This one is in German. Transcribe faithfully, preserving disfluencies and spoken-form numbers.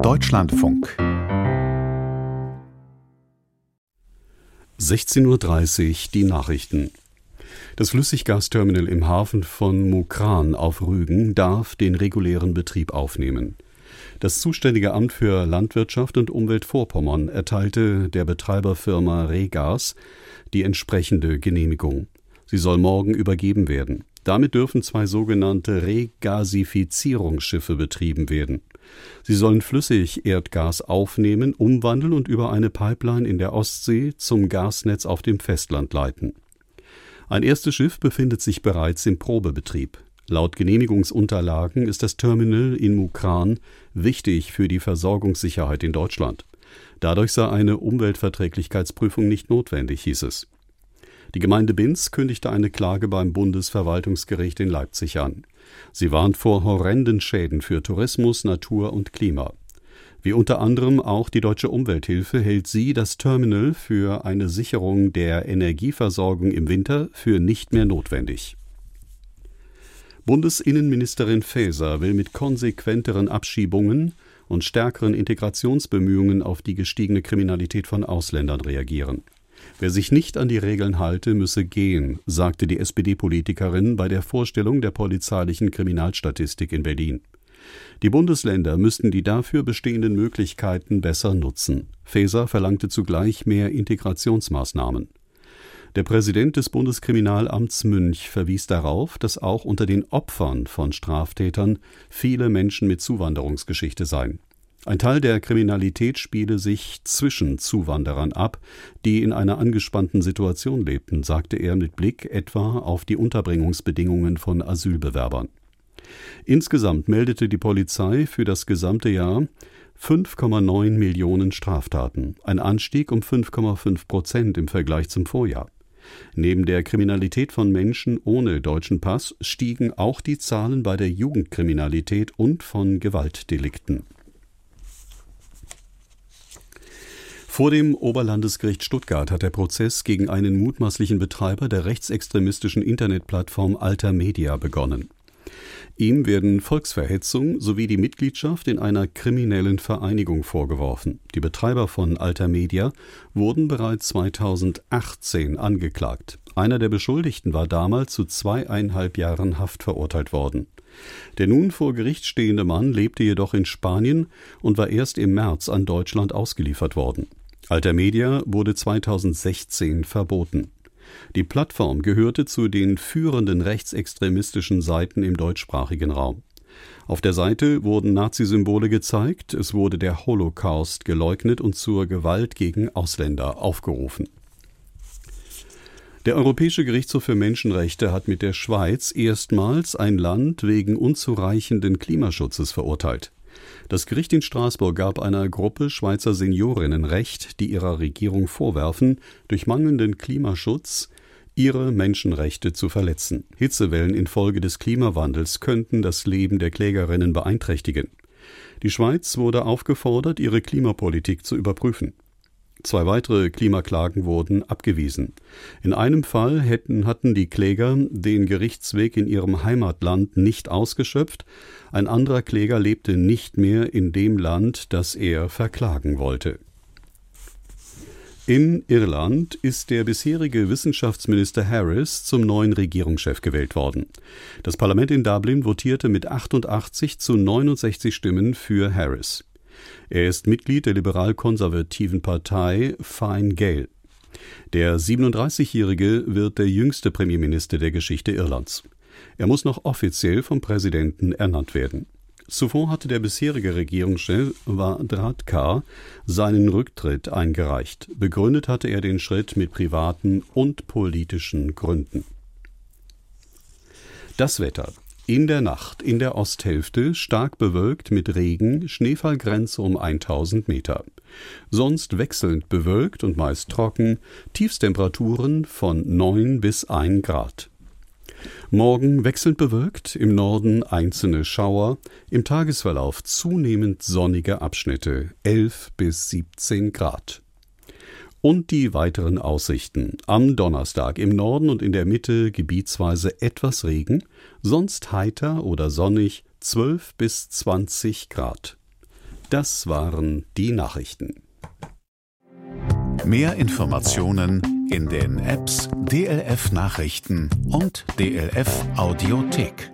Deutschlandfunk sechzehn Uhr dreißig, die Nachrichten. Das Flüssiggasterminal im Hafen von Mukran auf Rügen darf den regulären Betrieb aufnehmen. Das zuständige Amt für Landwirtschaft und Umwelt Vorpommern erteilte der Betreiberfirma Regas die entsprechende Genehmigung. Sie soll morgen übergeben werden. Damit dürfen zwei sogenannte Regasifizierungsschiffe betrieben werden. Sie sollen Flüssigerdgas aufnehmen, umwandeln und über eine Pipeline in der Ostsee zum Gasnetz auf dem Festland leiten. Ein erstes Schiff befindet sich bereits im Probebetrieb. Laut Genehmigungsunterlagen ist das Terminal in Mukran wichtig für die Versorgungssicherheit in Deutschland. Dadurch sei eine Umweltverträglichkeitsprüfung nicht notwendig, hieß es. Die Gemeinde Binz kündigte eine Klage beim Bundesverwaltungsgericht in Leipzig an. Sie warnt vor horrenden Schäden für Tourismus, Natur und Klima. Wie unter anderem auch die Deutsche Umwelthilfe hält sie das Terminal für eine Sicherung der Energieversorgung im Winter für nicht mehr notwendig. Bundesinnenministerin Faeser will mit konsequenteren Abschiebungen und stärkeren Integrationsbemühungen auf die gestiegene Kriminalität von Ausländern reagieren. Wer sich nicht an die Regeln halte, müsse gehen, sagte die S P D-Politikerin bei der Vorstellung der polizeilichen Kriminalstatistik in Berlin. Die Bundesländer müssten die dafür bestehenden Möglichkeiten besser nutzen. Faeser verlangte zugleich mehr Integrationsmaßnahmen. Der Präsident des Bundeskriminalamts Münch verwies darauf, dass auch unter den Opfern von Straftätern viele Menschen mit Zuwanderungsgeschichte seien. Ein Teil der Kriminalität spiele sich zwischen Zuwanderern ab, die in einer angespannten Situation lebten, sagte er mit Blick etwa auf die Unterbringungsbedingungen von Asylbewerbern. Insgesamt meldete die Polizei für das gesamte Jahr fünf Komma neun Millionen Straftaten, ein Anstieg um fünf Komma fünf Prozent im Vergleich zum Vorjahr. Neben der Kriminalität von Menschen ohne deutschen Pass stiegen auch die Zahlen bei der Jugendkriminalität und von Gewaltdelikten. Vor dem Oberlandesgericht Stuttgart hat der Prozess gegen einen mutmaßlichen Betreiber der rechtsextremistischen Internetplattform Alter Media begonnen. Ihm werden Volksverhetzung sowie die Mitgliedschaft in einer kriminellen Vereinigung vorgeworfen. Die Betreiber von Alter Media wurden bereits zweitausendachtzehn angeklagt. Einer der Beschuldigten war damals zu zweieinhalb Jahren Haft verurteilt worden. Der nun vor Gericht stehende Mann lebte jedoch in Spanien und war erst im März an Deutschland ausgeliefert worden. Alter Media wurde zweitausendsechzehn verboten. Die Plattform gehörte zu den führenden rechtsextremistischen Seiten im deutschsprachigen Raum. Auf der Seite wurden Nazi-Symbole gezeigt, es wurde der Holocaust geleugnet und zur Gewalt gegen Ausländer aufgerufen. Der Europäische Gerichtshof für Menschenrechte hat mit der Schweiz erstmals ein Land wegen unzureichenden Klimaschutzes verurteilt. Das Gericht in Straßburg gab einer Gruppe Schweizer Seniorinnen Recht, die ihrer Regierung vorwerfen, durch mangelnden Klimaschutz ihre Menschenrechte zu verletzen. Hitzewellen infolge des Klimawandels könnten das Leben der Klägerinnen beeinträchtigen. Die Schweiz wurde aufgefordert, ihre Klimapolitik zu überprüfen. Zwei weitere Klimaklagen wurden abgewiesen. In einem Fall hätten, hatten die Kläger den Gerichtsweg in ihrem Heimatland nicht ausgeschöpft. Ein anderer Kläger lebte nicht mehr in dem Land, das er verklagen wollte. In Irland ist der bisherige Wissenschaftsminister Harris zum neuen Regierungschef gewählt worden. Das Parlament in Dublin votierte mit achtundachtzig zu neunundsechzig Stimmen für Harris. Er ist Mitglied der liberal-konservativen Partei Fine Gael. Der siebenunddreißigjährige wird der jüngste Premierminister der Geschichte Irlands. Er muss noch offiziell vom Präsidenten ernannt werden. Zuvor hatte der bisherige Regierungschef Varadkar seinen Rücktritt eingereicht. Begründet hatte er den Schritt mit privaten und politischen Gründen. Das Wetter. In der Nacht in der Osthälfte stark bewölkt mit Regen, Schneefallgrenze um tausend Meter. Sonst wechselnd bewölkt und meist trocken, Tiefstemperaturen von neun bis ein Grad. Morgen wechselnd bewölkt, im Norden einzelne Schauer, im Tagesverlauf zunehmend sonnige Abschnitte, elf bis siebzehn Grad. Und die weiteren Aussichten. Am Donnerstag im Norden und in der Mitte gebietsweise etwas Regen, sonst heiter oder sonnig zwölf bis zwanzig Grad. Das waren die Nachrichten. Mehr Informationen in den Apps D L F Nachrichten und D L F Audiothek.